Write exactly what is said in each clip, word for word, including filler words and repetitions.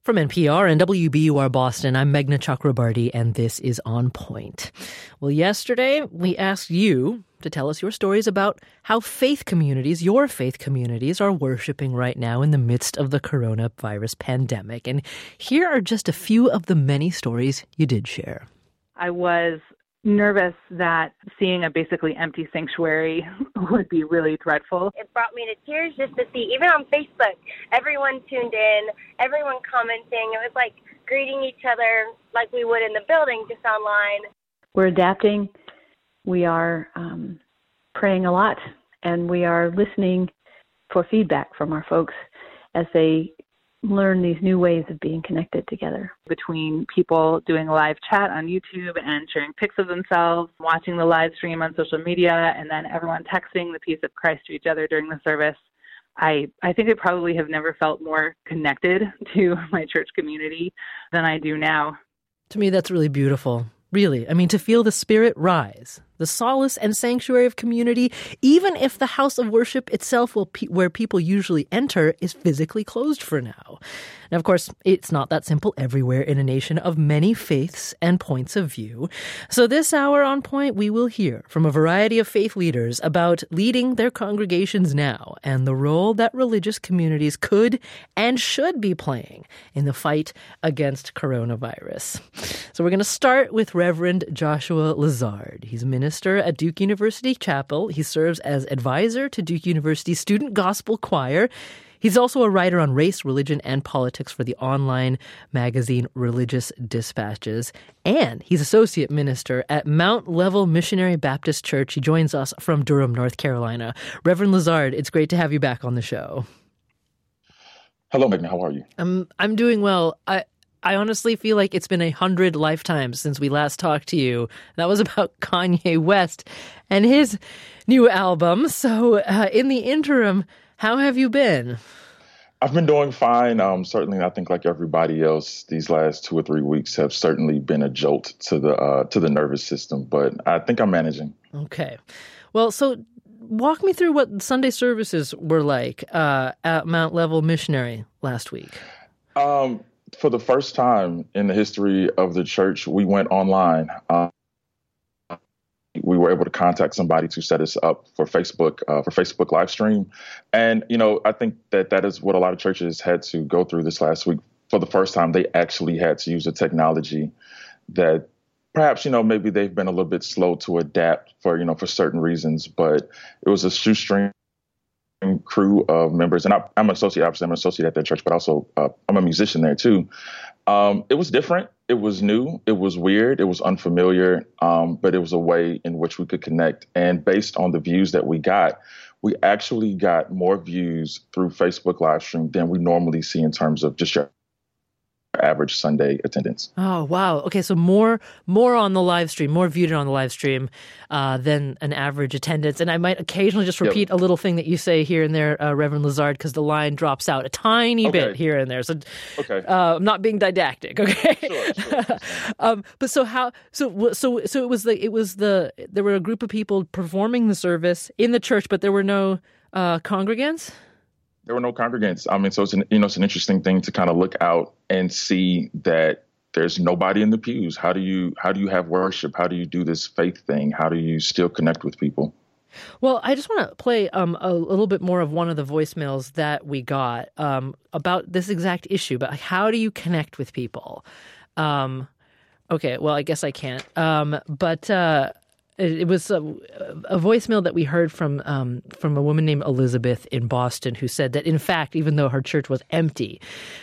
From N P R and W B U R Boston, I'm Meghna Chakrabarty, and this is On Point. Well, yesterday, we asked you to tell us your stories about how faith communities, your faith communities, are worshiping right now in the midst of the coronavirus pandemic. And here are just a few of the many stories you did share. I was nervous that seeing a basically empty sanctuary would be really dreadful. It brought me to tears just to see, even on Facebook, everyone tuned in, everyone commenting. It was like greeting each other like we would in the building, just online. We're adapting. We are um, praying a lot, and we are listening for feedback from our folks as they learn these new ways of being connected together. Between people doing a live chat on YouTube and sharing pics of themselves, watching the live stream on social media, and then everyone texting the peace of Christ to each other during the service, I, I think I probably have never felt more connected to my church community than I do now. To me, that's really beautiful. Really. I mean, to feel the Spirit rise, the solace and sanctuary of community, even if the house of worship itself, will pe- where people usually enter, is physically closed for now. Now, of course, it's not that simple everywhere in a nation of many faiths and points of view. So this hour on Point, we will hear from a variety of faith leaders about leading their congregations now and the role that religious communities could and should be playing in the fight against coronavirus. So we're going to start with Reverend Joshua Lazard. He's a minister at Duke University Chapel. He serves as advisor to Duke University Student Gospel Choir. He's also a writer on race, religion, and politics for the online magazine Religious Dispatches. And he's associate minister at Mount Level Missionary Baptist Church. He joins us from Durham, North Carolina. Reverend Lazard, it's great to have you back on the show. Hello, Meghna. How are you? I'm, I'm doing well. I I honestly feel like it's been a hundred lifetimes since we last talked to you. That was about Kanye West and his new album. So uh, in the interim, how have you been? I've been doing fine. Um, certainly, I think like everybody else, these last two or three weeks have certainly been a jolt to the uh, to the nervous system, but I think I'm managing. Okay. Well, so walk me through what Sunday services were like uh, at Mount Level Missionary last week. Um, for the first time in the history of the church, we went online. Um, we were able to contact somebody to set us up for Facebook, uh, for Facebook live stream. And, you know, I think that that is what a lot of churches had to go through this last week. For the first time, they actually had to use a technology that perhaps, you know, maybe they've been a little bit slow to adapt for, you know, for certain reasons. But it was a shoestring crew of members. And I, I'm an associate, obviously I'm an associate at that church, but also uh, I'm a musician there too. Um, it was different. It was new. It was weird. It was unfamiliar. Um, but it was a way in which we could connect. And based on the views that we got, we actually got more views through Facebook live stream than we normally see in terms of just your average Sunday attendance. Oh, wow. Okay, so more more on the live stream, more viewed on the live stream uh, than an average attendance. And I might occasionally just repeat yep. a little thing that you say here and there, uh, Reverend Lazard, because the line drops out a tiny okay. bit here and there. So okay. uh, I'm not being didactic, okay? Sure, sure, sure. um, but so how, so, so, so it was the, it was the, there were a group of people performing the service in the church, but there were no uh, congregants? There were no congregants. I mean, so it's an, you know, it's an interesting thing to kind of look out and see that there's nobody in the pews. How do you how do you have worship? How do you do this faith thing? How do you still connect with people? Well, I just want to play um, a little bit more of one of the voicemails that we got um, about this exact issue. But how do you connect with people? Um, okay, well, I guess I can't. Um, but uh, it, it was a, a voicemail that we heard from um, from a woman named Elizabeth in Boston who said that, in fact, even though her church was empty,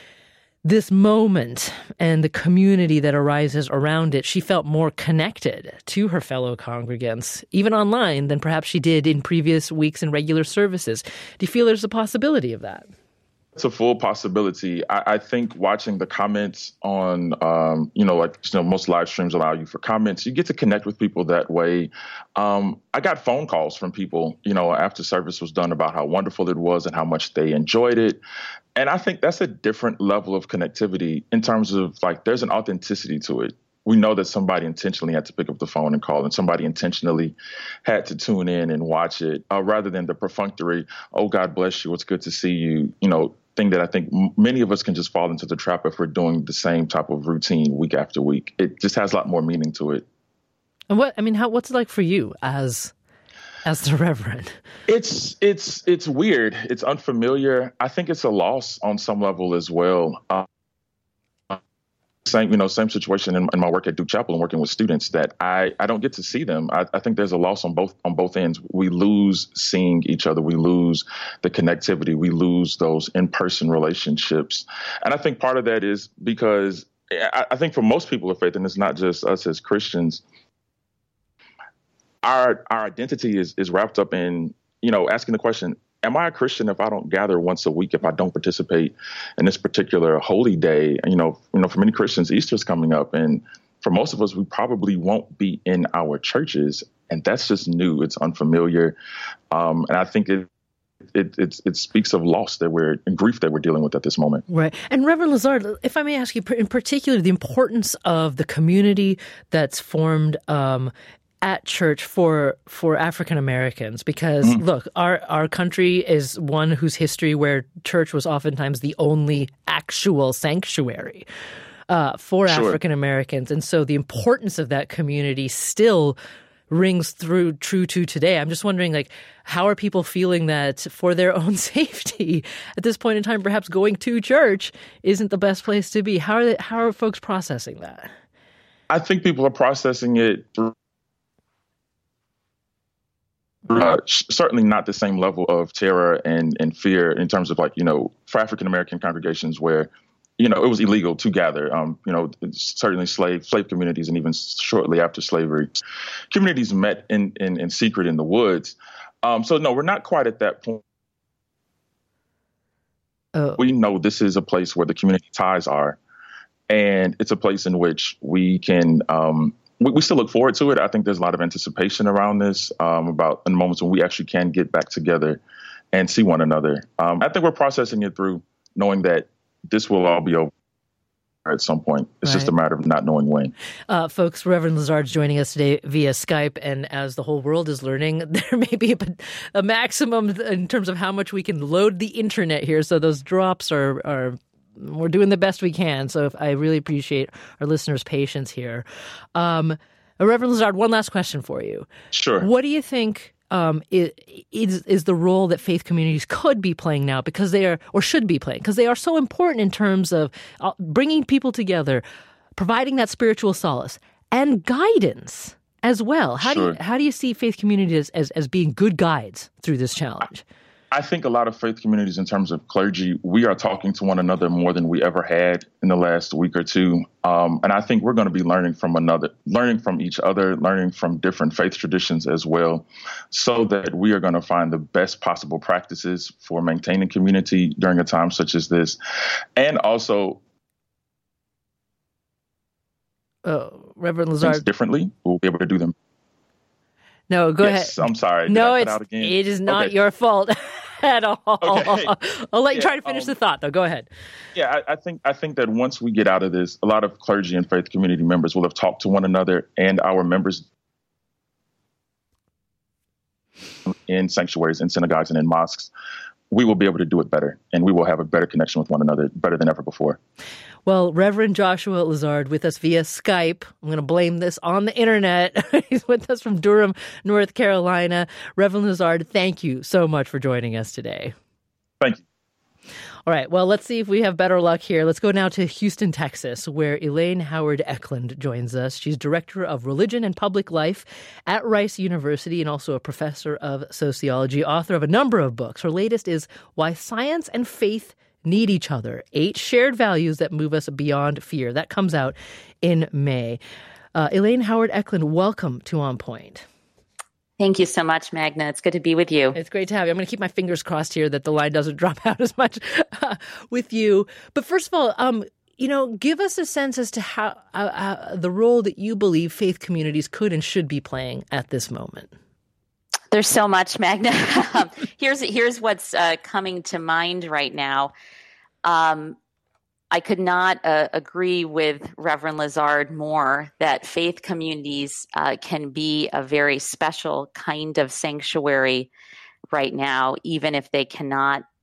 this moment and the community that arises around it, she felt more connected to her fellow congregants, even online, than perhaps she did in previous weeks in regular services. Do you feel there's a possibility of that? It's a full possibility. I, I think watching the comments on, um, you know, like you know, most live streams allow you for comments. You get to connect with people that way. Um, I got phone calls from people, you know, after service was done about how wonderful it was and how much they enjoyed it. And I think that's a different level of connectivity in terms of like there's an authenticity to it. We know that somebody intentionally had to pick up the phone and call, and somebody intentionally had to tune in and watch it uh, rather than the perfunctory, oh, God bless you, it's good to see you. You know, thing that I think m- many of us can just fall into the trap if we're doing the same type of routine week after week. It just has a lot more meaning to it. And what, I mean, how, what's it like for you as, as the Reverend? It's, it's, it's weird. It's unfamiliar. I think it's a loss on some level as well. Uh, Same, you know, same situation in, in my work at Duke Chapel and working with students that I, I don't get to see them. I, I think there's a loss on both on both ends. We lose seeing each other. We lose the connectivity. We lose those in-person relationships. And I think part of that is because I, I think for most people of faith, and it's not just us as Christians, our our identity is is wrapped up in, you know, asking the question, am I a Christian if I don't gather once a week, if I don't participate in this particular holy day? You know, you know, for many Christians, Easter's coming up. And for most of us, we probably won't be in our churches. And that's just new. It's unfamiliar. Um, and I think it, it, it, it speaks of loss that we're and grief that we're dealing with at this moment. Right. And Reverend Lazard, if I may ask you in particular, the importance of the community that's formed um at church for for African Americans, because mm. look, our our country is one whose history where church was oftentimes the only actual sanctuary uh, for sure. African Americans, and so the importance of that community still rings through true to today. I'm just wondering, like, how are people feeling that for their own safety at this point in time? Perhaps going to church isn't the best place to be. How are they, how are folks processing that? I think people are processing it through. Uh, certainly not the same level of terror and, and fear in terms of, like, you know, for African-American congregations where, you know, it was illegal to gather, um, you know, certainly slave slave communities and even shortly after slavery, communities met in, in, in secret in the woods. Um, so, no, we're not quite at that point. Oh. We know this is a place where the community ties are, and it's a place in which we can um, We, we still look forward to it. I think there's a lot of anticipation around this, um, about in moments when we actually can get back together and see one another. Um, I think we're processing it through knowing that this will all be over at some point. It's right. just a matter of not knowing when. Uh, folks, Reverend Lazard's joining us today via Skype, and as the whole world is learning, there may be a, a maximum in terms of how much we can load the internet here, so those drops are... are we're doing the best we can. So if, I really appreciate our listeners' patience here. Um, Reverend Lazard, one last question for you. Sure. What do you think um, is, is the role that faith communities could be playing now, because they are, or should be playing, because they are so important in terms of uh, bringing people together, providing that spiritual solace and guidance as well? How sure. do you, how do you see faith communities as, as being good guides through this challenge? I think a lot of faith communities, in terms of clergy, we are talking to one another more than we ever had in the last week or two. Um, and I think we're going to be learning from another, learning from each other, learning from different faith traditions as well, so that we are going to find the best possible practices for maintaining community during a time such as this. And also, uh, Reverend Lazard, differently, we'll be able to do them. No, go yes, ahead. I'm sorry. Did no, I it's, cut out again? it is not okay. your fault at all. Okay. I'll let you yeah, try to finish um, the thought, though. Go ahead. Yeah, I, I think I think that once we get out of this, a lot of clergy and faith community members will have talked to one another, and our members in sanctuaries, in synagogues, and in mosques. We will be able to do it better, and we will have a better connection with one another, better than ever before. Well, Reverend Joshua Lazard with us via Skype. I'm going to blame this on the internet. He's with us from Durham, North Carolina. Reverend Lazard, thank you so much for joining us today. Thank you. All right, well, let's see if we have better luck here. Let's go now to Houston, Texas, where Elaine Howard Eklund joins us. She's Director of Religion and Public Life at Rice University and also a professor of sociology, author of a number of books. Her latest is Why Science and Faith Need Each Other, Eight Shared Values That Move Us Beyond Fear. That comes out in May. Uh, Elaine Howard Eklund, welcome to On Point. Thank you so much, Magna. It's good to be with you. It's great to have you. I'm going to keep my fingers crossed here that the line doesn't drop out as much uh, with you. But first of all, um, you know, give us a sense as to how uh, uh, the role that you believe faith communities could and should be playing at this moment. There's so much, Magna. here's here's what's uh, coming to mind right now. Um, I could not uh, agree with Reverend Lazard more that faith communities uh, can be a very special kind of sanctuary right now, even if they cannot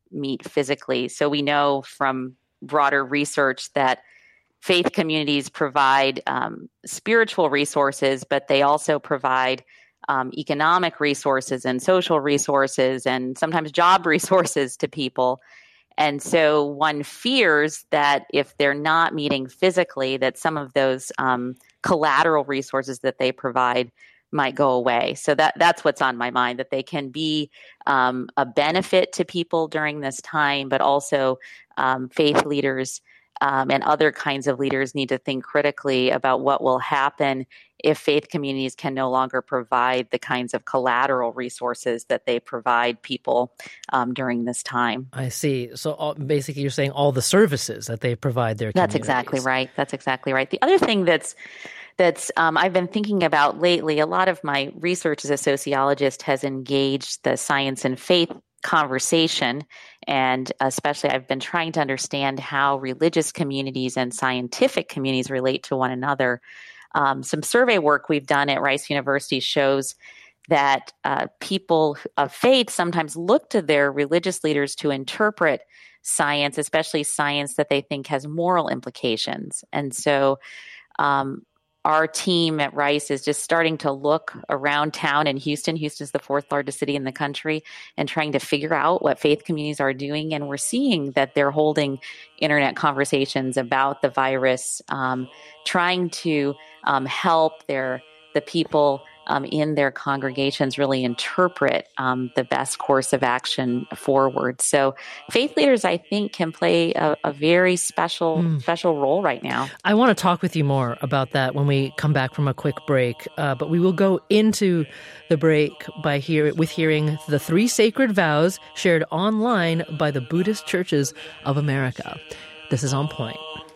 meet physically. So we know from broader research that faith communities provide um, spiritual resources, but they also provide um, economic resources and social resources and sometimes job resources to people. And so one fears that if they're not meeting physically, that some of those um, collateral resources that they provide might go away. So that that's what's on my mind, that they can be um, a benefit to people during this time, but also um, faith leaders um, and other kinds of leaders need to think critically about what will happen if faith communities can no longer provide the kinds of collateral resources that they provide people um, during this time. I see. So all, basically you're saying all the services that they provide their communities. That's exactly right. That's exactly right. The other thing that's That's um, I've been thinking about lately, a lot of my research as a sociologist has engaged the science and faith conversation. And especially I've been trying to understand how religious communities and scientific communities relate to one another. Um, some survey work we've done at Rice University shows that uh, people of faith sometimes look to their religious leaders to interpret science, especially science that they think has moral implications. And so um, our team at Rice is just starting to look around town in Houston. Houston's the fourth largest city in the country, and trying to figure out what faith communities are doing. And we're seeing that they're holding internet conversations about the virus, um, trying to um, help their the people um, in their congregations really interpret um, the best course of action forward. So faith leaders, I think, can play a, a very special, mm. special role right now. I want to talk with you more about that when we come back from a quick break, uh, but we will go into the break by hear, with hearing the three sacred vows shared online by the Buddhist Churches of America. This is On Point.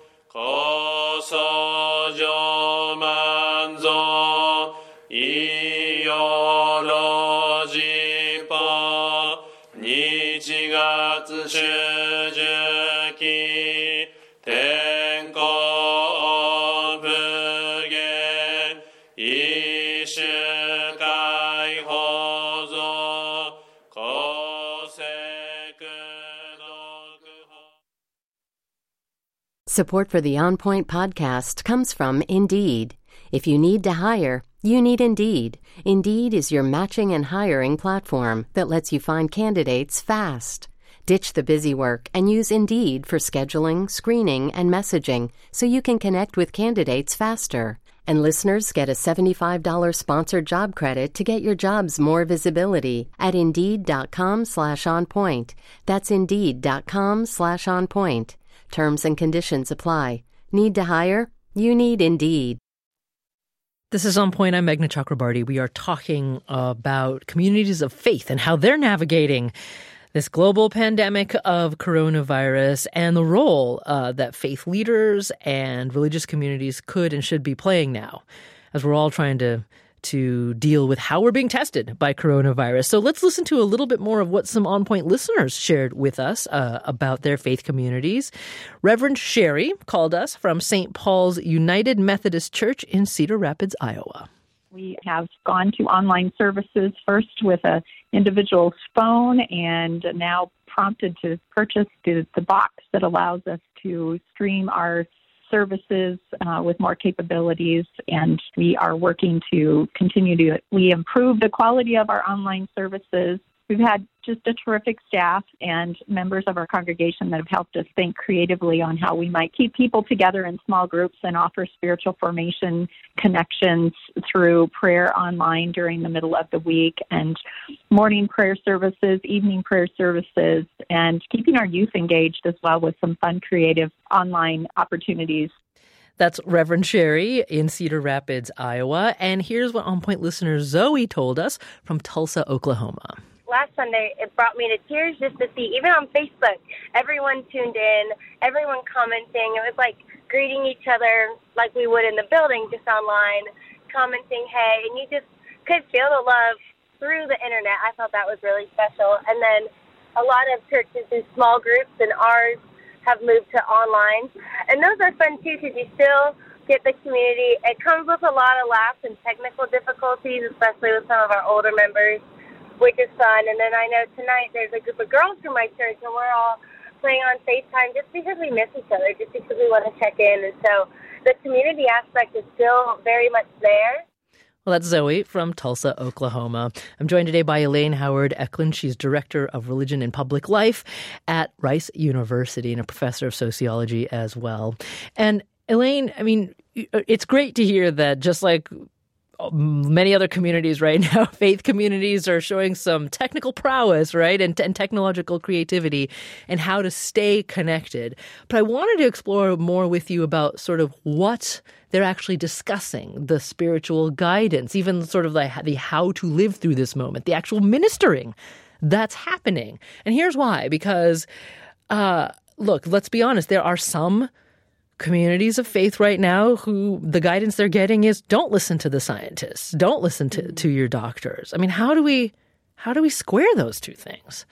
Support for the On Point podcast comes from Indeed. If you need to hire, you need Indeed. Indeed is your matching and hiring platform that lets you find candidates fast. Ditch the busy work and use Indeed for scheduling, screening, and messaging so you can connect with candidates faster. And listeners get a seventy-five dollars sponsored job credit to get your jobs more visibility at Indeed.com slash on point. That's Indeed.com slash on point. Terms and conditions apply. Need to hire? You need Indeed. This is On Point. I'm Meghna Chakrabarty. We are talking about communities of faith and how they're navigating this global pandemic of coronavirus and the role uh, that faith leaders and religious communities could and should be playing now, as we're all trying to to deal with how we're being tested by coronavirus. So let's listen to a little bit more of what some On Point listeners shared with us uh, about their faith communities. Reverend Sherry called us from Saint Paul's United Methodist Church in Cedar Rapids, Iowa. We have gone to online services first with an individual's phone and now prompted to purchase the, the box that allows us to stream our services uh, with more capabilities, and we are working to continue to we improve the quality of our online services. We've had just a terrific staff and members of our congregation that have helped us think creatively on how we might keep people together in small groups and offer spiritual formation connections through prayer online during the middle of the week, and morning prayer services, evening prayer services, and keeping our youth engaged as well with some fun, creative online opportunities. That's Reverend Sherry in Cedar Rapids, Iowa. And here's what On Point listener Zoe told us from Tulsa, Oklahoma. Last Sunday, it brought me to tears just to see, even on Facebook, everyone tuned in, everyone commenting. It was like greeting each other like we would in the building, just online, commenting, hey, and you just could feel the love through the internet. I thought that was really special. And then a lot of churches do small groups, and ours have moved to online. And those are fun, too, because you still get the community. It comes with a lot of laughs and technical difficulties, especially with some of our older members. which is fun. And then I know tonight there's a group of girls from my church, and we're all playing on FaceTime just because we miss each other, just because we want to check in. And so the community aspect is still very much there. Well, that's Zoe from Tulsa, Oklahoma. I'm joined today by Elaine Howard Eklund. She's Director of Religion and Public Life at Rice University and a professor of sociology as well. And Elaine, I mean, it's great to hear that just like many other communities right now, faith communities are showing some technical prowess, right, and, and technological creativity and how to stay connected. But I wanted to explore more with you about sort of what they're actually discussing, the spiritual guidance, even sort of the, the how to live through this moment, the actual ministering that's happening. And here's why, because, uh, look, let's be honest, there are some communities of faith right now who the guidance they're getting is don't listen to the scientists, don't listen to, to your doctors. I mean, how do we how do we square those two things?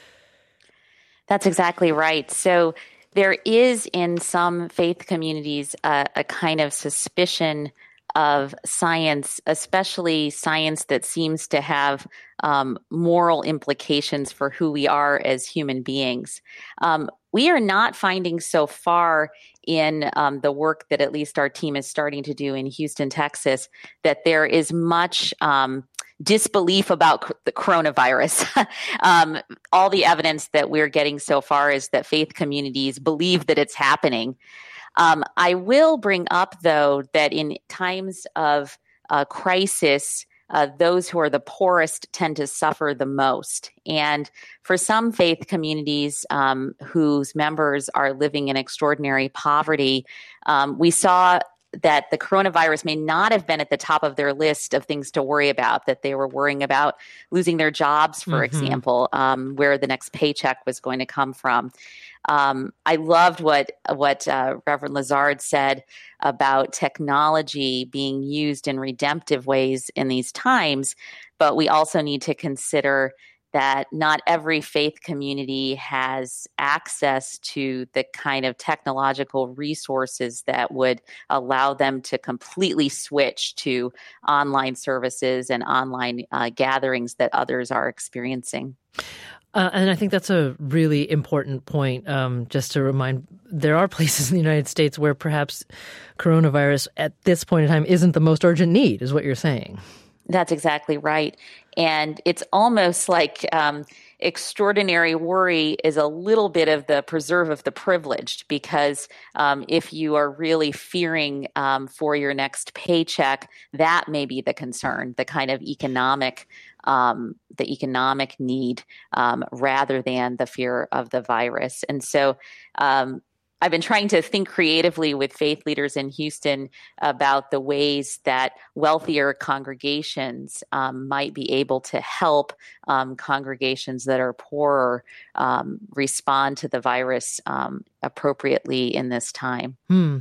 That's exactly right. So there is in some faith communities uh, a kind of suspicion of science, especially science that seems to have um, moral implications for who we are as human beings. Um, we are not finding so far in um, the work that at least our team is starting to do in Houston, Texas, that there is much um, disbelief about the coronavirus. um, all the evidence that we're getting so far is that faith communities believe that it's happening. Um, I will bring up, though, that in times of uh, crisis, uh, those who are the poorest tend to suffer the most. And for some faith communities um, whose members are living in extraordinary poverty, um, we saw that the coronavirus may not have been at the top of their list of things to worry about, that they were worrying about losing their jobs, for mm-hmm. example, um, where the next paycheck was going to come from. Um, I loved what what uh, Reverend Lazard said about technology being used in redemptive ways in these times, but we also need to consider that not every faith community has access to the kind of technological resources that would allow them to completely switch to online services and online uh, gatherings that others are experiencing. Uh, and I think that's a really important point, um, just to remind, there are places in the United States where perhaps coronavirus at this point in time isn't the most urgent need, is what you're saying. That's exactly right. And it's almost like um, extraordinary worry is a little bit of the preserve of the privileged, because um, if you are really fearing um, for your next paycheck, that may be the concern, the kind of economic Um, the economic need um, rather than the fear of the virus. And so um, I've been trying to think creatively with faith leaders in Houston about the ways that wealthier congregations um, might be able to help um, congregations that are poorer um, respond to the virus um, appropriately in this time. Hmm.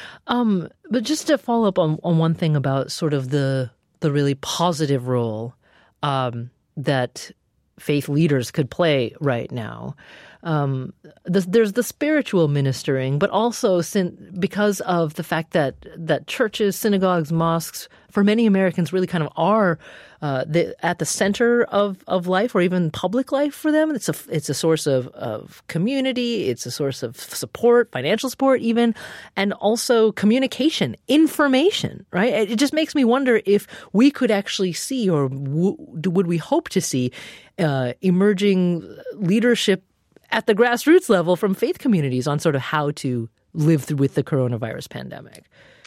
Um, but just to follow up on, on one thing about sort of the the really positive role Um, that faith leaders could play right now. Um, the, there's the spiritual ministering, but also sin, because of the fact that that churches, synagogues, mosques, for many Americans really kind of are uh, the, at the center of, of life, or even public life for them. It's a it's a source of, of community. It's a source of support, financial support even, and also communication, information, right? It just makes me wonder if we could actually see, or w- would we hope to see, uh, emerging leadership at the grassroots level from faith communities on sort of how to live through with the coronavirus pandemic.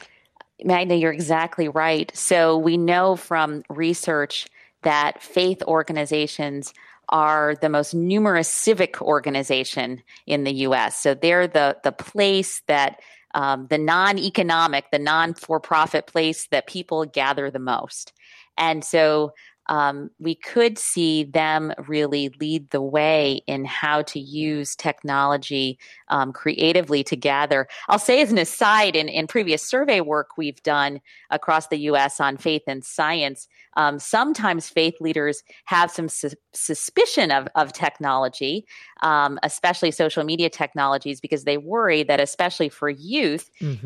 Magda, you're exactly right. So we know from research that faith organizations are the most numerous civic organization in the U S. So they're the, the place that um, the non-economic, the non-for-profit place that people gather the most. And so Um, we could see them really lead the way in how to use technology um, creatively to gather. I'll say as an aside, in, in previous survey work we've done across the U S on faith and science, um, sometimes faith leaders have some su- suspicion of, of technology, um, especially social media technologies, because they worry that especially for youth, mm-hmm. it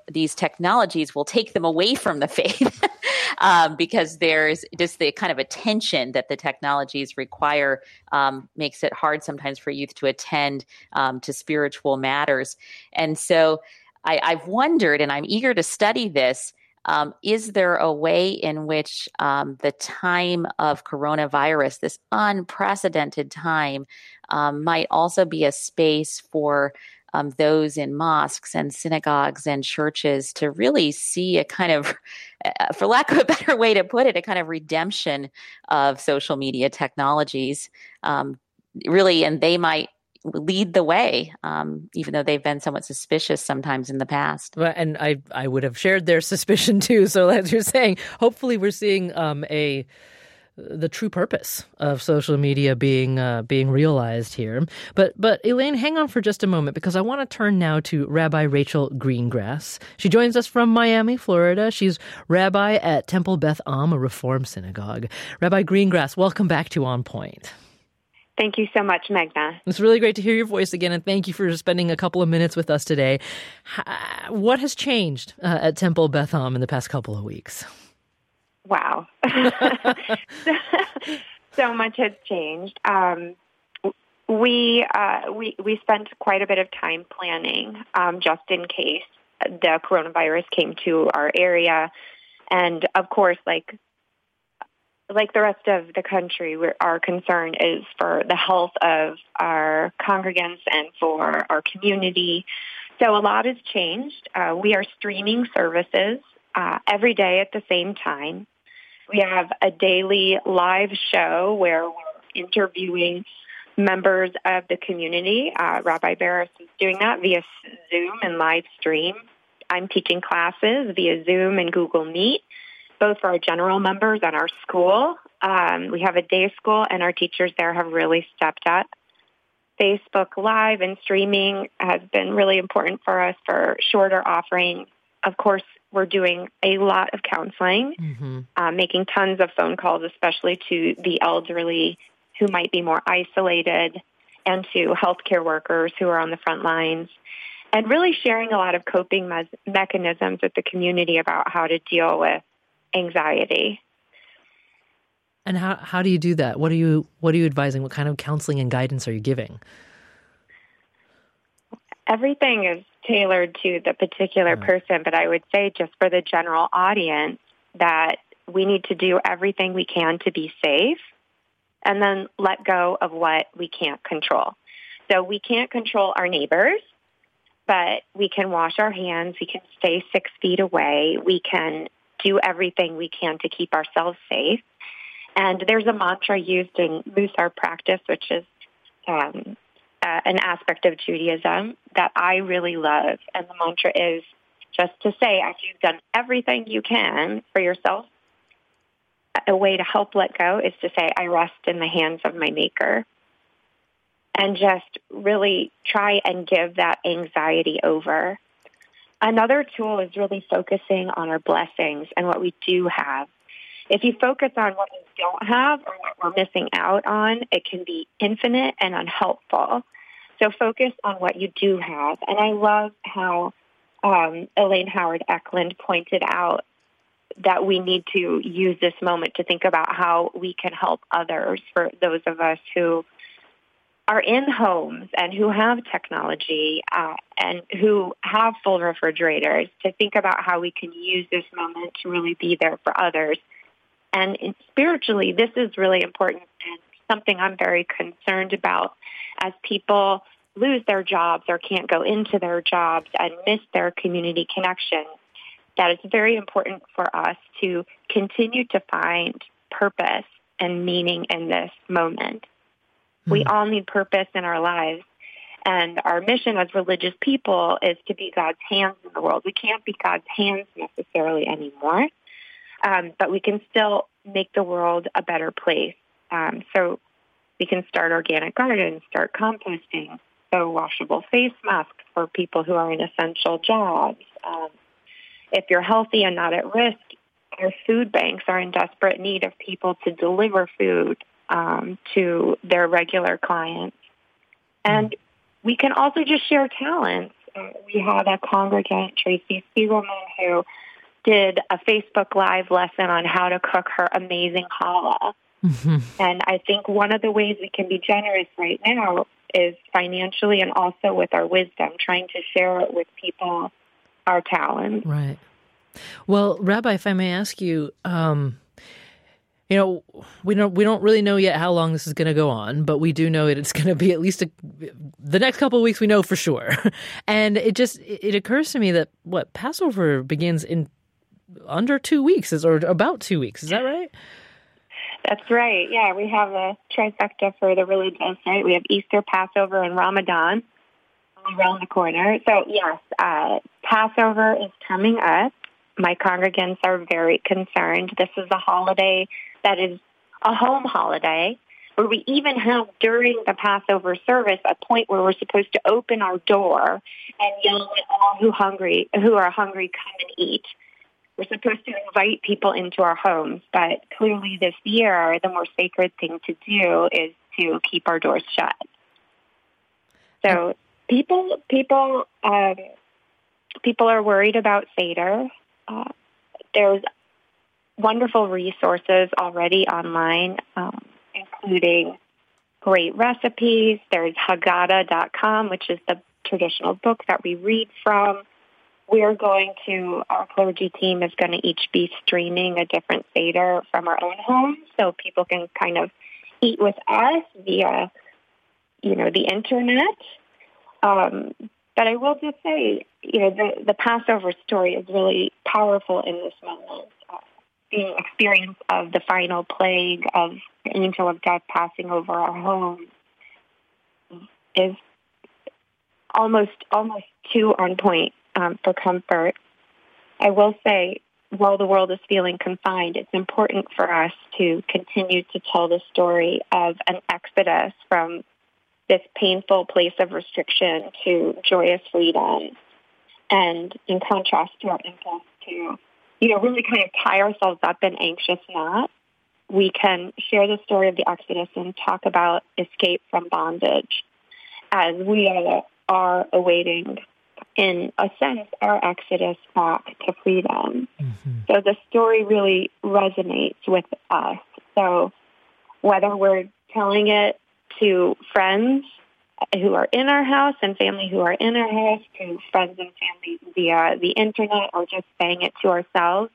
these technologies will take them away from the faith um, because there's just the kind of attention that the technologies require um, makes it hard sometimes for youth to attend um, to spiritual matters. And so I, I've wondered, and I'm eager to study this, um, is there a way in which um, the time of coronavirus, this unprecedented time, um, might also be a space for um, those in mosques and synagogues and churches to really see a kind of, uh, for lack of a better way to put it, a kind of redemption of social media technologies, um, really, and they might lead the way, um, even though they've been somewhat suspicious sometimes in the past. Well, and I I would have shared their suspicion too. So as you're saying, hopefully we're seeing um, a the true purpose of social media being uh, being realized here. But but Elaine, hang on for just a moment, because I want to turn now to Rabbi Rachel Greengrass. She joins us from Miami, Florida. She's rabbi at Temple Beth Am, a Reform synagogue. Rabbi Greengrass, welcome back to On Point. Thank you so much, Magna. It's really great to hear your voice again, and thank you for spending a couple of minutes with us today. What has changed uh, at Temple Beth Am in the past couple of weeks? Wow. So much has changed. Um, we, uh, we, we spent quite a bit of time planning um, just in case the coronavirus came to our area. And of course, like Like the rest of the country, we're, our concern is for the health of our congregants and for our community. So a lot has changed. Uh, we are streaming services uh, every day at the same time. We have a daily live show where we're interviewing members of the community. Uh, Rabbi Barris is doing that via Zoom and live stream. I'm teaching classes via Zoom and Google Meet, both for our general members and our school. Um, we have a day school, and our teachers there have really stepped up. Facebook Live and streaming has been really important for us for shorter offerings. Of course, we're doing a lot of counseling, mm-hmm. uh, making tons of phone calls, especially to the elderly who might be more isolated, and to healthcare workers who are on the front lines, and really sharing a lot of coping me- mechanisms with the community about how to deal with anxiety. And how how do you do that? What are you what are you advising? What kind of counseling and guidance are you giving? Everything is tailored to the particular right. person, but I would say just for the general audience that we need to do everything we can to be safe and then let go of what we can't control. So we can't control our neighbors, but we can wash our hands, we can stay six feet away, we can do everything we can to keep ourselves safe. And there's a mantra used in Musar practice, which is um, uh, an aspect of Judaism that I really love. And the mantra is just to say, after you've done everything you can for yourself, a way to help let go is to say, I rest in the hands of my Maker. And just really try and give that anxiety over. Another tool is really focusing on our blessings and what we do have. If you focus on what we don't have or what we're missing out on, it can be infinite and unhelpful. So focus on what you do have. And I love how um, Elaine Howard Eklund pointed out that we need to use this moment to think about how we can help others, for those of us who are in homes and who have technology uh, and who have full refrigerators, to think about how we can use this moment to really be there for others. And spiritually, this is really important and something I'm very concerned about as people lose their jobs or can't go into their jobs and miss their community connection, that it's very important for us to continue to find purpose and meaning in this moment. We all need purpose in our lives, and our mission as religious people is to be God's hands in the world. We can't be God's hands necessarily anymore, um, but we can still make the world a better place. Um, so we can start organic gardens, start composting, sew washable face masks for people who are in essential jobs. Um, if you're healthy and not at risk, our food banks are in desperate need of people to deliver food Um, to their regular clients. And we can also just share talents. uh, we had a congregant, Tracy Spiegelman, who did a Facebook Live lesson on how to cook her amazing challah. Mm-hmm. And I think one of the ways we can be generous right now is financially and also with our wisdom, trying to share it with people, our talent. Right. Well, Rabbi, if I may ask you, um, you know, we don't we don't really know yet how long this is going to go on, but we do know that it's going to be at least a, the next couple of weeks. We know for sure, and it just it occurs to me that what Passover begins in under two weeks, is or about two weeks. Is that right? That's right. Yeah, we have a trifecta for the religious, right? We have Easter, Passover, and Ramadan all around the corner. So, yes, uh, Passover is coming up. My congregants are very concerned. This is a holiday that is a home holiday, where we even have during the Passover service a point where we're supposed to open our door and yell at all who hungry, who are hungry, come and eat. We're supposed to invite people into our homes, but clearly this year, the more sacred thing to do is to keep our doors shut. So people, people, um, people are worried about Seder. Uh, there's wonderful resources already online, um, including great recipes. There's Haggadah dot com, which is the traditional book that we read from. We're going to, our clergy team is going to each be streaming a different Seder from our own homes, so people can kind of eat with us via, you know, the internet. Um, but I will just say, you know, the, the Passover story is really powerful in this moment. Uh, the experience of the final plague of the angel of death passing over our home is almost almost too on point um, for comfort. I will say, while the world is feeling confined, it's important for us to continue to tell the story of an exodus from this painful place of restriction to joyous freedom. And in contrast to our impulse to, you know, really kind of tie ourselves up in anxious knots, we can share the story of the Exodus and talk about escape from bondage as we are, are awaiting, in a sense, our exodus back to freedom. Mm-hmm. So the story really resonates with us. So whether we're telling it to friends who are in our house and family who are in our house, to friends and family via the internet, or just saying it to ourselves,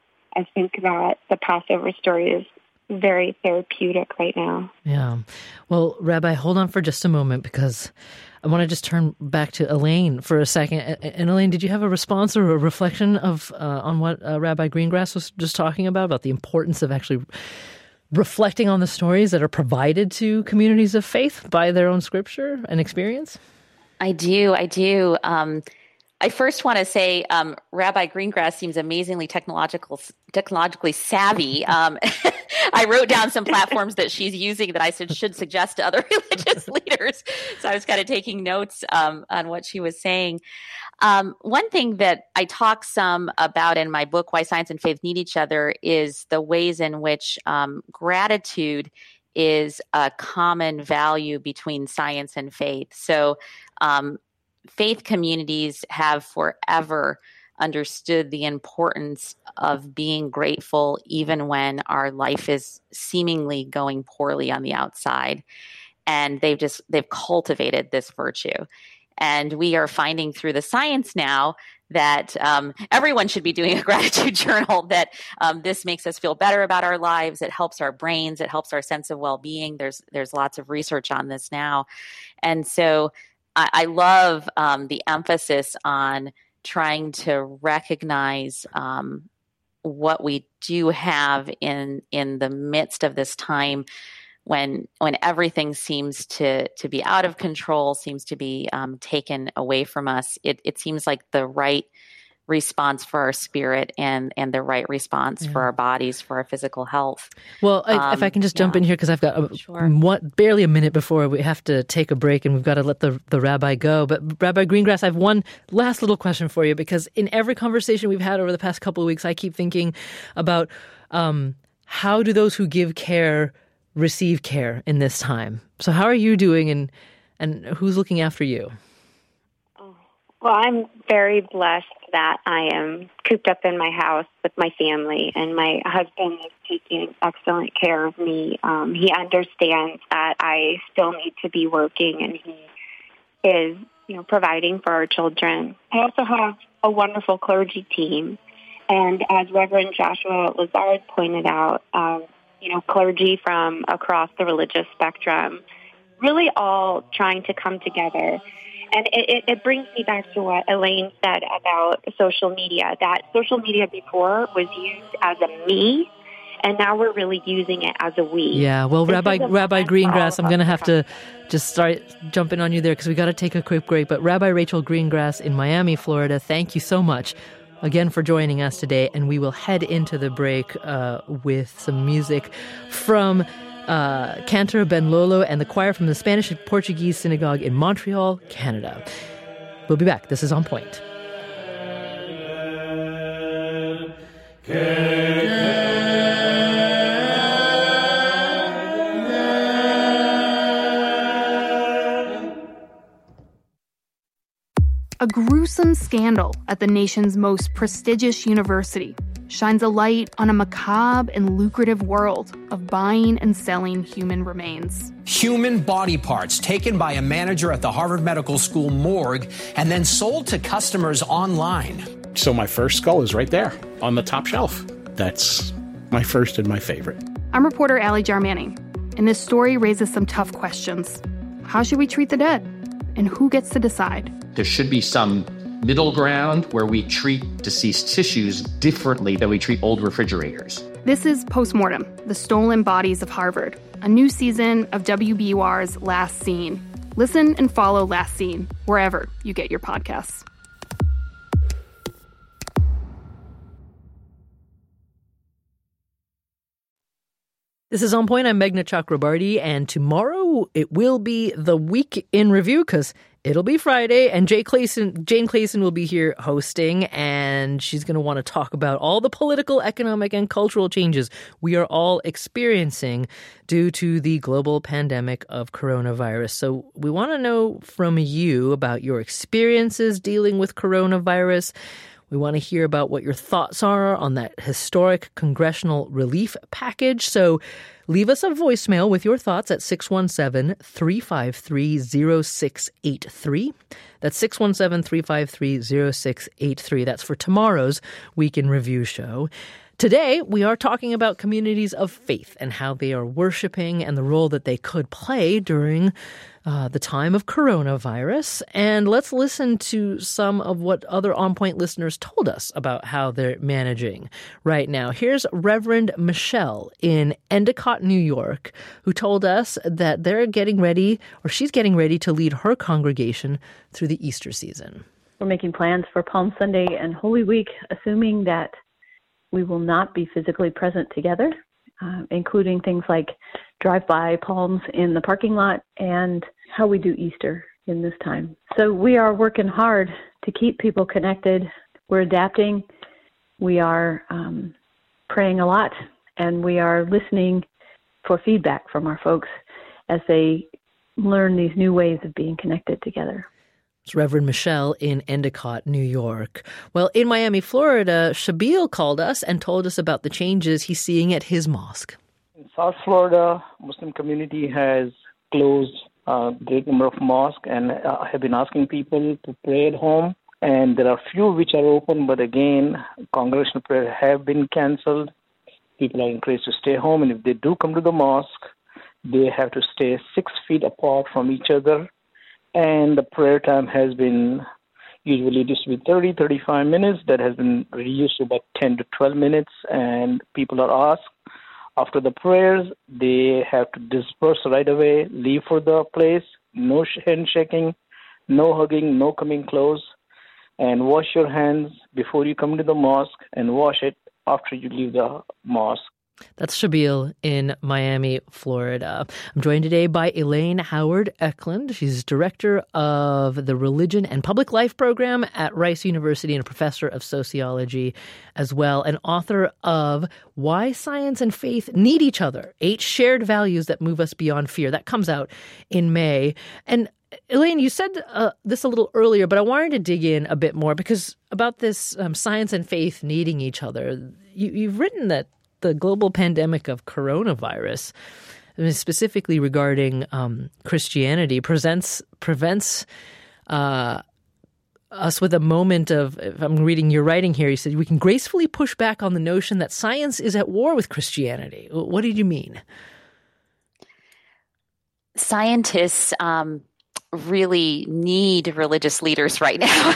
I think that the Passover story is very therapeutic right now. Yeah. Well, Rabbi, hold on for just a moment, because I want to just turn back to Elaine for a second. And Elaine, did you have a response or a reflection of uh, on what uh, Rabbi Greengrass was just talking about, about the importance of actually reflecting on the stories that are provided to communities of faith by their own scripture and experience? I do. I do. Um, I first want to say um, Rabbi Greengrass seems amazingly technological, technologically savvy. Um, I wrote down some platforms that she's using that I should, should suggest to other religious leaders. So I was kind of taking notes um, on what she was saying. Um, one thing that I talk some about in my book, Why Science and Faith Need Each Other, is the ways in which um, gratitude is a common value between science and faith. So um, faith communities have forever understood the importance of being grateful even when our life is seemingly going poorly on the outside. And they've just, they've cultivated this virtue. And we are finding through the science now that um, everyone should be doing a gratitude journal, that um, this makes us feel better about our lives. It helps our brains. It helps our sense of well-being. There's there's lots of research on this now. And so I, I love um, the emphasis on trying to recognize um, what we do have in in the midst of this time when when everything seems to to be out of control, seems to be um, taken away from us. It, it seems like the right response for our spirit and and the right response yeah. for our bodies, for our physical health. Well, I, um, if I can just jump yeah. in here, because I've got a, sure. what, barely a minute before we have to take a break, and we've got to let the, the rabbi go. But Rabbi Greengrass, I have one last little question for you, because in every conversation we've had over the past couple of weeks, I keep thinking about um, how do those who give care receive care in this time. So how are you doing, and and who's looking after you? Oh, Well, I'm very blessed that I am cooped up in my house with my family, and my husband is taking excellent care of me. Um, he understands that I still need to be working, and he is, you know, providing for our children. I also have a wonderful clergy team, and as Reverend Joshua Lazard pointed out, um, you know, clergy from across the religious spectrum, really all trying to come together. And it, it, it brings me back to what Elaine said about social media, that social media before was used as a me, and now we're really using it as a we. Yeah, well, This Rabbi is a Rabbi moment Greengrass, for I'm all going to of have us to just start jumping on you there because we got to take a quick break. But Rabbi Rachel Greengrass in Miami, Florida, thank you so much again for joining us today. And we will head into the break uh, with some music from Uh, Cantor Ben Lolo and the choir from the Spanish and Portuguese Synagogue in Montreal, Canada. We'll be back. This is On Point. A gruesome scandal at the nation's most prestigious university shines a light on a macabre and lucrative world of buying and selling human remains. Human body parts taken by a manager at the Harvard Medical School morgue and then sold to customers online. So my first skull is right there on the top shelf. That's my first and my favorite. I'm reporter Allie Jarmanning, and this story raises some tough questions. How should we treat the dead? And who gets to decide? There should be some middle ground where we treat deceased tissues differently than we treat old refrigerators. This is Postmortem, the Stolen Bodies of Harvard, a new season of W B U R's Last Scene. Listen and follow Last Scene wherever you get your podcasts. This is On Point. I'm Meghna Chakrabarty, and tomorrow it will be the Week in Review because it'll be Friday, and Jay Clayson, Jane Clayson will be here hosting, and she's going to want to talk about all the political, economic, and cultural changes we are all experiencing due to the global pandemic of coronavirus. So we want to know from you about your experiences dealing with coronavirus. We want to hear about what your thoughts are on that historic congressional relief package. So leave us a voicemail with your thoughts at six one seven, three five three, zero six eight three. That's six one seven, three five three, zero six eight three. That's for tomorrow's Week in Review show. Today, we are talking about communities of faith and how they are worshiping and the role that they could play during uh, the time of coronavirus. And let's listen to some of what other On Point listeners told us about how they're managing right now. Here's Reverend Michelle in Endicott, New York, who told us that they're getting ready, or she's getting ready to lead her congregation through the Easter season. We're making plans for Palm Sunday and Holy Week, assuming that we will not be physically present together, uh, including things like drive-by palms in the parking lot and how we do Easter in this time. So we are working hard to keep people connected. We're adapting. We are um, praying a lot, and we are listening for feedback from our folks as they learn these new ways of being connected together. It's Reverend Michelle in Endicott, New York. Well, in Miami, Florida, Shabil called us and told us about the changes he's seeing at his mosque. In South Florida, Muslim community has closed a great number of mosques and uh, have been asking people to pray at home. And there are few which are open, but again, congregational prayer have been canceled. People are encouraged to stay home, and if they do come to the mosque, they have to stay six feet apart from each other. And the prayer time has been, usually it used to be thirty, thirty-five minutes. That has been reduced to about ten to twelve minutes. And people are asked, after the prayers, they have to disperse right away, leave for the place, no handshaking, no hugging, no coming close. And wash your hands before you come to the mosque, and wash it after you leave the mosque. That's Shabil in Miami, Florida. I'm joined today by Elaine Howard Eklund. She's director of the Religion and Public Life program at Rice University and a professor of sociology as well, and author of Why Science and Faith Need Each Other, Eight Shared Values That Move Us Beyond Fear. That comes out in May. And Elaine, you said uh, this a little earlier, but I wanted to dig in a bit more because about this um, science and faith needing each other. You, you've written that the global pandemic of coronavirus, I mean, specifically regarding um, Christianity, presents prevents uh, us with a moment of, if I'm reading your writing here, you said we can gracefully push back on the notion that science is at war with Christianity. What did you mean? Scientists um, really need religious leaders right now.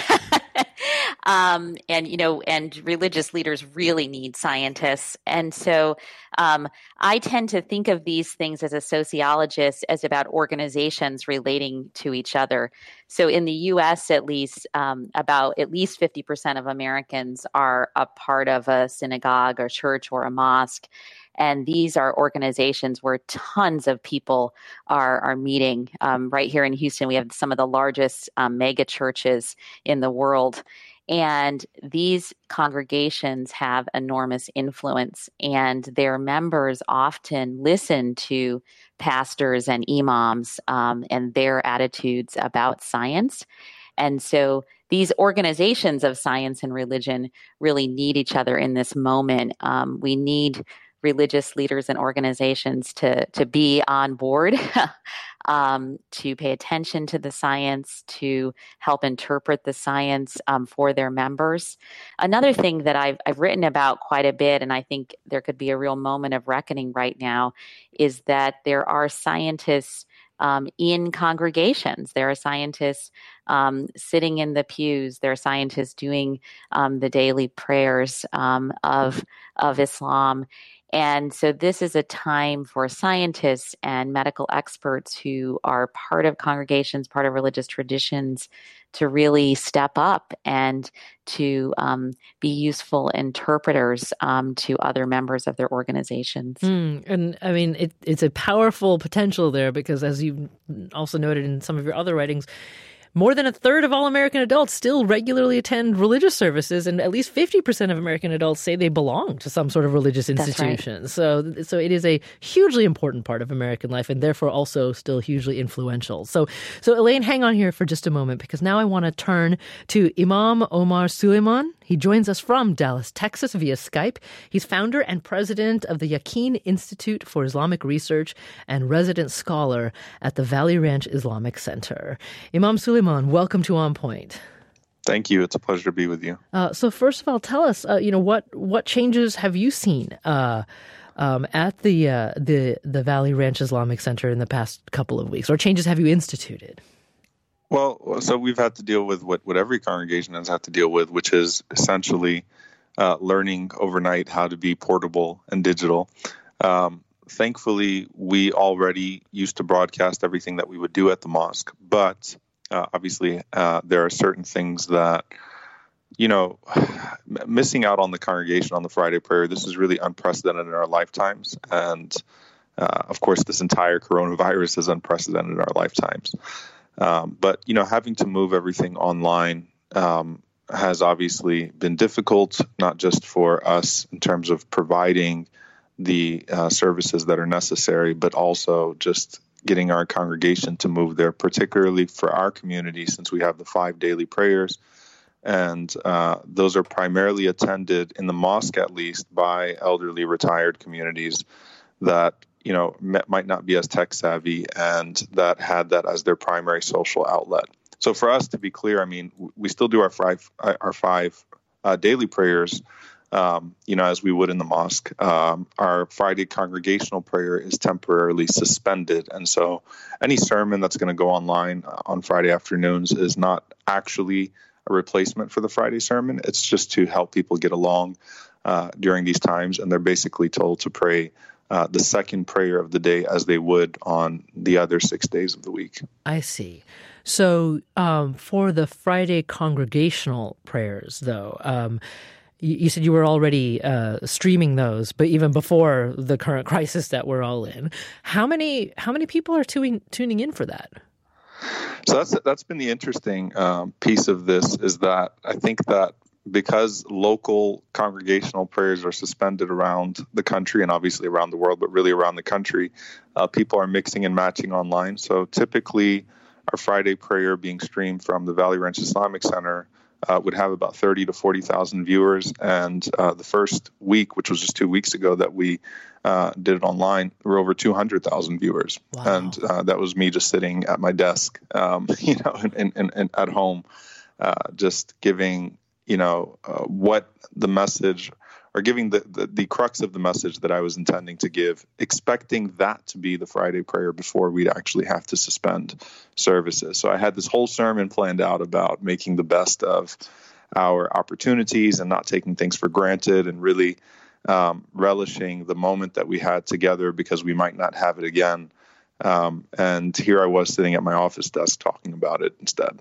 um, and, you know, and religious leaders really need scientists. And so um, I tend to think of these things as a sociologist as about organizations relating to each other. So in the U S, at least, um, about at least fifty percent of Americans are a part of a synagogue or church or a mosque. And these are organizations where tons of people are are meeting. Um, right here in Houston, we have some of the largest um, mega churches in the world. And these congregations have enormous influence, and their members often listen to pastors and imams um, and their attitudes about science. And so these organizations of science and religion really need each other in this moment. Um, we need religious leaders and organizations to to be on board, um, to pay attention to the science, to help interpret the science um, for their members. Another thing that I've I've written about quite a bit, and I think there could be a real moment of reckoning right now, is that there are scientists Um, in congregations. There are scientists um, sitting in the pews. There are scientists doing um, the daily prayers um, of of Islam. And so this is a time for scientists and medical experts who are part of congregations, part of religious traditions, to really step up and to um, be useful interpreters um, to other members of their organizations. Mm, and I mean, it, it's a powerful potential there because, as you also noted in some of your other writings, more than a third of all American adults still regularly attend religious services, and at least fifty percent of American adults say they belong to some sort of religious institution. Right. So, so it is a hugely important part of American life, and therefore also still hugely influential. So, so Elaine, hang on here for just a moment, because now I want to turn to Imam Omar Suleiman. He joins us from Dallas, Texas via Skype. He's founder and president of the Yaqeen Institute for Islamic Research and resident scholar at the Valley Ranch Islamic Center. Imam Suleiman, welcome to On Point. Thank you. It's a pleasure to be with you. Uh, so first of all, tell us, uh, you know, what what changes have you seen uh, um, at the uh, the the Valley Ranch Islamic Center in the past couple of weeks, or changes have you instituted? Well, so we've had to deal with what, what every congregation has had to deal with, which is essentially uh, learning overnight how to be portable and digital. Um, thankfully, we already used to broadcast everything that we would do at the mosque, but uh, obviously uh, there are certain things that, you know, missing out on the congregation on the Friday prayer, this is really unprecedented in our lifetimes. And uh, of course, this entire coronavirus is unprecedented in our lifetimes. Um, but, you know, having to move everything online um, has obviously been difficult, not just for us in terms of providing the uh, services that are necessary, but also just getting our congregation to move there, particularly for our community, since we have the five daily prayers. And uh, those are primarily attended in the mosque, at least, by elderly retired communities that you know, might not be as tech savvy and that had that as their primary social outlet. So for us, to be clear, I mean, we still do our five, our five uh, daily prayers, um, you know, as we would in the mosque. Um, our Friday congregational prayer is temporarily suspended. And so any sermon that's going to go online on Friday afternoons is not actually a replacement for the Friday sermon. It's just to help people get along uh, during these times. And they're basically told to pray Uh, the second prayer of the day as they would on the other six days of the week. I see. So um, for the Friday congregational prayers, though, um, you, you said you were already uh, streaming those, but even before the current crisis that we're all in, how many how many people are tuning tuning in for that? So that's that's been the interesting um, piece of this, is that I think that because local congregational prayers are suspended around the country and obviously around the world, but really around the country, uh, people are mixing and matching online. So typically our Friday prayer being streamed from the Valley Ranch Islamic Center uh, would have about thirty to forty thousand viewers. And uh, the first week, which was just two weeks ago that we uh, did it online, there were over two hundred thousand viewers. Wow. And uh, that was me just sitting at my desk, um, you know, and, and, and at home, uh, just giving, you know, uh, what the message or giving the, the, the crux of the message that I was intending to give, expecting that to be the Friday prayer before we'd actually have to suspend services. So I had this whole sermon planned out about making the best of our opportunities and not taking things for granted and really um, relishing the moment that we had together because we might not have it again. Um, and here I was sitting at my office desk talking about it instead.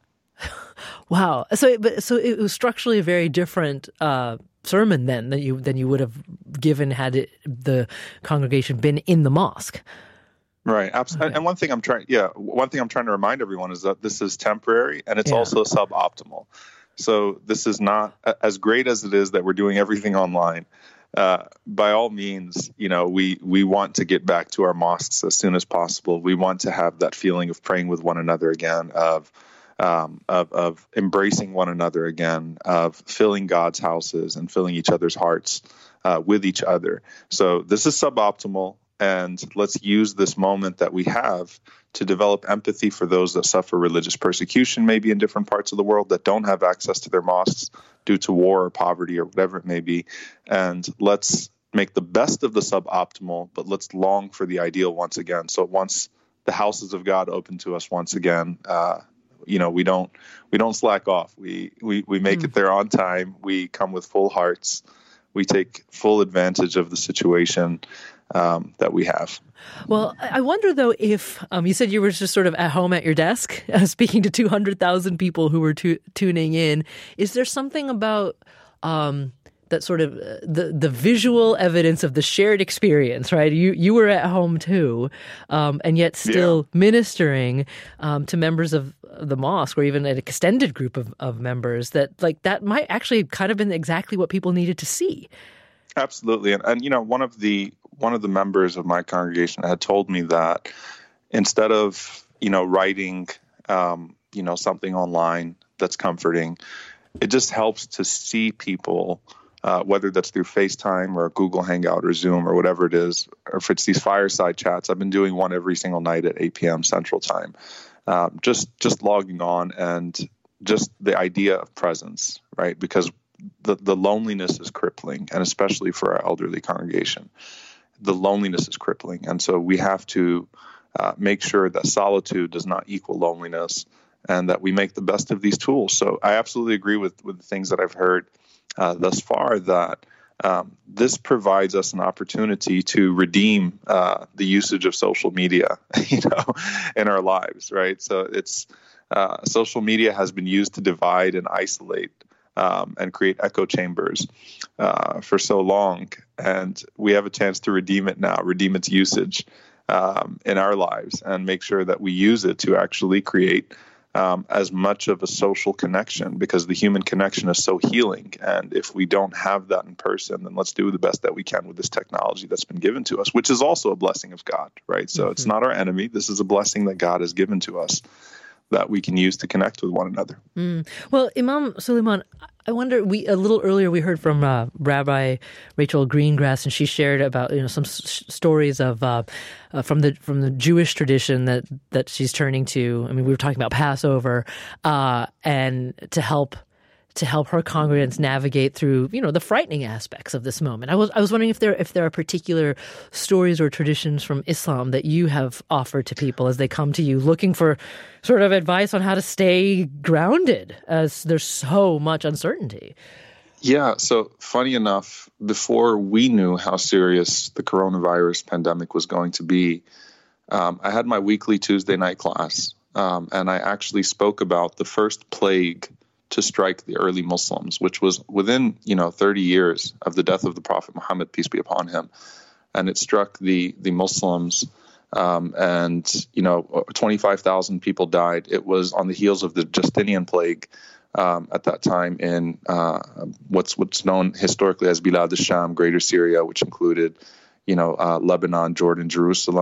Wow. So, but so it was structurally a very different uh, sermon then than you than you would have given had it, the congregation been in the mosque. Right. Absolutely. Okay. And one thing I'm trying, yeah, one thing I'm trying to remind everyone is that this is temporary and it's yeah. also suboptimal. So this is not as great as it is that we're doing everything online. Uh, by all means, you know, we, we want to get back to our mosques as soon as possible. We want to have that feeling of praying with one another again, of Um, of, of embracing one another again, of filling God's houses and filling each other's hearts uh, with each other. So this is suboptimal, and let's use this moment that we have to develop empathy for those that suffer religious persecution, maybe in different parts of the world, that don't have access to their mosques due to war or poverty or whatever it may be. And let's make the best of the suboptimal, but let's long for the ideal once again. So once the houses of God open to us once again, uh, you know, we don't we don't slack off. We we, we make mm. it there on time. We come with full hearts. We take full advantage of the situation um, that we have. Well, I wonder, though, if um, you said you were just sort of at home at your desk uh, speaking to two hundred thousand people who were tu- tuning in. Is there something about um, that sort of uh, the the visual evidence of the shared experience, right? You you were at home too, um, and yet still yeah. ministering um, to members of the mosque or even an extended group of, of members, that like that might actually kind of been exactly what people needed to see. Absolutely. And, and you know, one of the one of the members of my congregation had told me that instead of, you know, writing, um, you know, something online that's comforting, it just helps to see people, uh, whether that's through FaceTime or Google Hangout or Zoom or whatever it is, or if it's these fireside chats. I've been doing one every single night at eight p.m. Central Time. Um, just just logging on and just the idea of presence, right? Because the, the loneliness is crippling, and especially for our elderly congregation, the loneliness is crippling. And so we have to uh, make sure that solitude does not equal loneliness and that we make the best of these tools. So I absolutely agree with, with the things that I've heard uh, thus far, that Um, this provides us an opportunity to redeem uh, the usage of social media, you know, in our lives, right? So it's uh, social media has been used to divide and isolate um, and create echo chambers uh, for so long, and we have a chance to redeem it now, redeem its usage um, in our lives, and make sure that we use it to actually create Um, as much of a social connection, because the human connection is so healing. And if we don't have that in person, then let's do the best that we can with this technology that's been given to us, which is also a blessing of God, right? So mm-hmm. It's not our enemy. This is a blessing that God has given to us that we can use to connect with one another. Mm. Well, Imam Suleiman, I wonder, we a little earlier we heard from uh, Rabbi Rachel Greengrass, and she shared about you know some s- stories of uh, uh, from the from the Jewish tradition that that she's turning to. I mean, we were talking about Passover, uh, and to help to help her congregants navigate through you know the frightening aspects of this moment. I was I was wondering if there if there are particular stories or traditions from Islam that you have offered to people as they come to you looking for sort of advice on how to stay grounded as there's so much uncertainty. Yeah. So funny enough, before we knew how serious the coronavirus pandemic was going to be, um, I had my weekly Tuesday night class, um, and I actually spoke about the first plague to strike the early Muslims, which was within, you know, thirty years of the death of the Prophet Muhammad, peace be upon him. And it struck the, the Muslims, um, and, you know, twenty-five thousand people died. It was on the heels of the Justinian plague um, at that time in uh, what's what's known historically as Bilad al-Sham, Greater Syria, which included, you know, uh, Lebanon, Jordan, Jerusalem,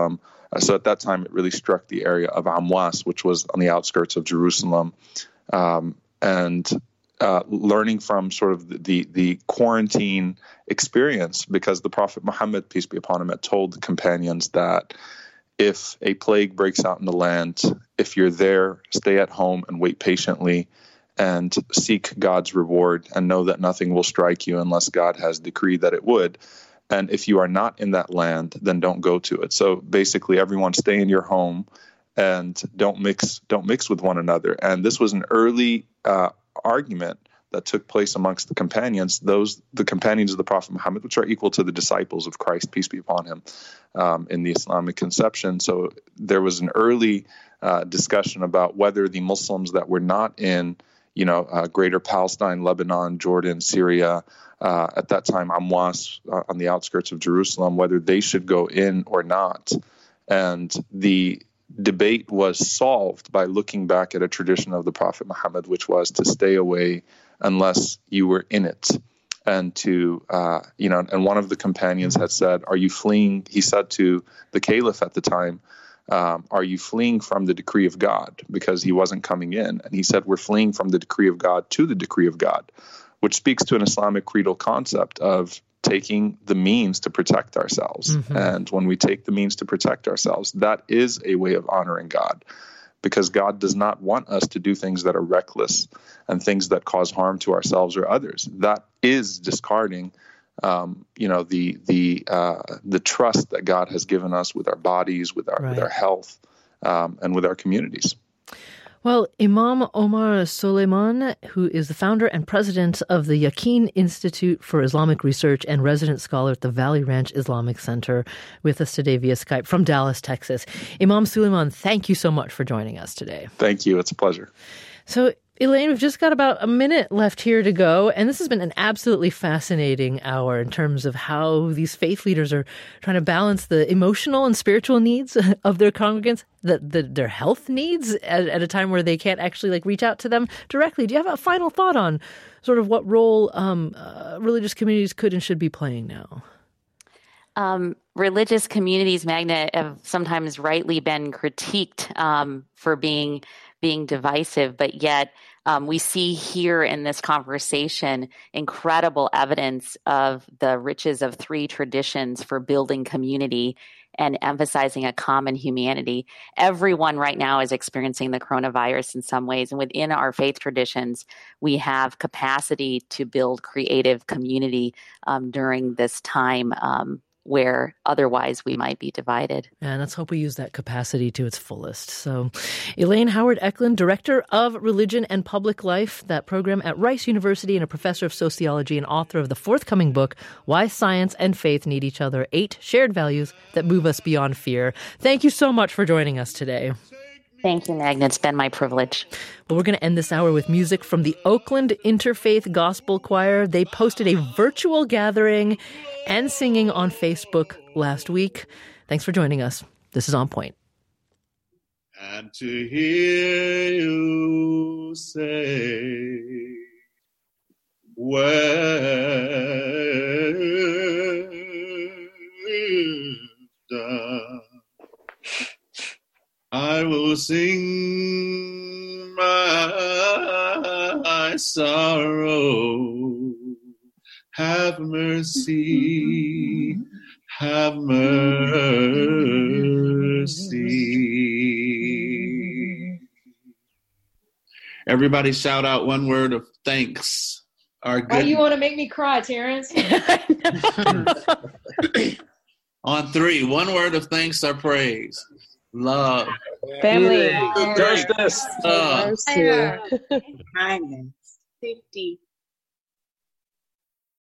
Uh, so at that time, it really struck the area of Amwas, which was on the outskirts of Jerusalem. Um, and uh, learning from sort of the, the, the quarantine experience, because the Prophet Muhammad, peace be upon him, had told the companions that if a plague breaks out in the land, if you're there, stay at home and wait patiently and seek God's reward and know that nothing will strike you unless God has decreed that it would. And if you are not in that land, then don't go to it. So basically, everyone stay in your home and don't mix don't mix with one another. And this was an early uh, argument that took place amongst the companions, those the companions of the Prophet Muhammad, which are equal to the disciples of Christ, peace be upon him, um, in the Islamic conception. So there was an early uh, discussion about whether the Muslims that were not in, you know, uh, Greater Palestine, Lebanon, Jordan, Syria, uh, at that time Amwas, uh, on the outskirts of Jerusalem, whether they should go in or not. And the debate was solved by looking back at a tradition of the Prophet Muhammad, which was to stay away unless you were in it. And to, uh, you know, and one of the companions had said, are you fleeing? He said to the caliph at the time, um, are you fleeing from the decree of God? Because he wasn't coming in. And he said, we're fleeing from the decree of God to the decree of God, which speaks to an Islamic creedal concept of taking the means to protect ourselves. Mm-hmm. And when we take the means to protect ourselves, that is a way of honoring God, because God does not want us to do things that are reckless and things that cause harm to ourselves or others. That is discarding, um, you know, the the uh, the trust that God has given us with our bodies, with our right. with our health, um, and with our communities. Well, Imam Omar Suleiman, who is the founder and president of the Yaqeen Institute for Islamic Research and resident scholar at the Valley Ranch Islamic Center, with us today via Skype from Dallas, Texas. Imam Suleiman, thank you so much for joining us today. Thank you. It's a pleasure. So, Elaine, we've just got about a minute left here to go, and this has been an absolutely fascinating hour in terms of how these faith leaders are trying to balance the emotional and spiritual needs of their congregants, the, the, their health needs at, at a time where they can't actually like reach out to them directly. Do you have a final thought on sort of what role um, uh, religious communities could and should be playing now? Um, religious communities, Magna, have sometimes rightly been critiqued um, for being being divisive, but yet um, we see here in this conversation incredible evidence of the riches of three traditions for building community and emphasizing a common humanity. Everyone right now is experiencing the coronavirus in some ways, and within our faith traditions, we have capacity to build creative community um, during this time um, where otherwise we might be divided. And let's hope we use that capacity to its fullest. So, Elaine Howard-Eklund, Director of Religion and Public Life, that program at Rice University, and a professor of sociology and author of the forthcoming book, Why Science and Faith Need Each Other, Eight Shared Values That Move Us Beyond Fear. Thank you so much for joining us today. Thank you, Magna. It's been my privilege. Well, we're going to end this hour with music from the Oakland Interfaith Gospel Choir. They posted a virtual gathering and singing on Facebook last week. Thanks for joining us. This is On Point. And to hear you say, well done, I will sing my sorrow. Have mercy, have mercy. Everybody shout out one word of thanks. Our good... Why do you want to make me cry, Terrence? On three, one word of thanks or praise. Love. Family. Justice. Love. Kindness. Safety.